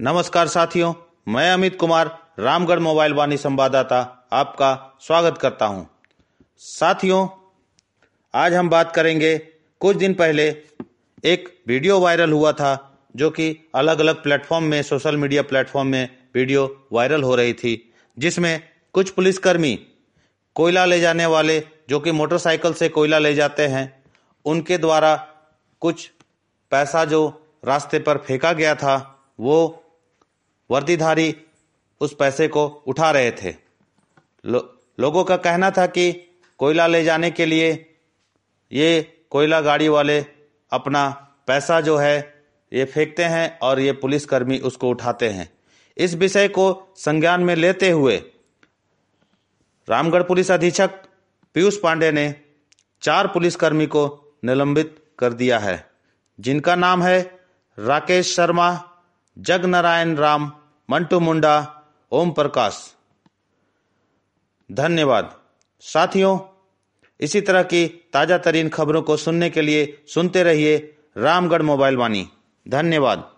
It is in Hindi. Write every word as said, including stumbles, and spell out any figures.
नमस्कार साथियों, मैं अमित कुमार रामगढ़ मोबाइल वाणी संवाददाता आपका स्वागत करता हूं। साथियों, आज हम बात करेंगे, कुछ दिन पहले एक वीडियो वायरल हुआ था जो कि अलग अलग प्लेटफॉर्म में, सोशल मीडिया प्लेटफॉर्म में वीडियो वायरल हो रही थी, जिसमें कुछ पुलिसकर्मी कोयला ले जाने वाले, जो कि मोटरसाइकिल से कोयला ले जाते हैं, उनके द्वारा कुछ पैसा जो रास्ते पर फेंका गया था, वो वर्दीधारी उस पैसे को उठा रहे थे। लो, लोगों का कहना था कि कोयला ले जाने के लिए ये कोयला गाड़ी वाले अपना पैसा जो है ये फेंकते हैं और ये पुलिसकर्मी उसको उठाते हैं। इस विषय को संज्ञान में लेते हुए रामगढ़ पुलिस अधीक्षक पीयूष पांडे ने चार पुलिसकर्मी को निलंबित कर दिया है, जिनका नाम है राकेश शर्मा, जगनारायण राम, मंटू मुंडा, ओम प्रकाश। धन्यवाद। साथियों, इसी तरह की ताजा तरीन खबरों को सुनने के लिए सुनते रहिए रामगढ़ मोबाइल वाणी। धन्यवाद।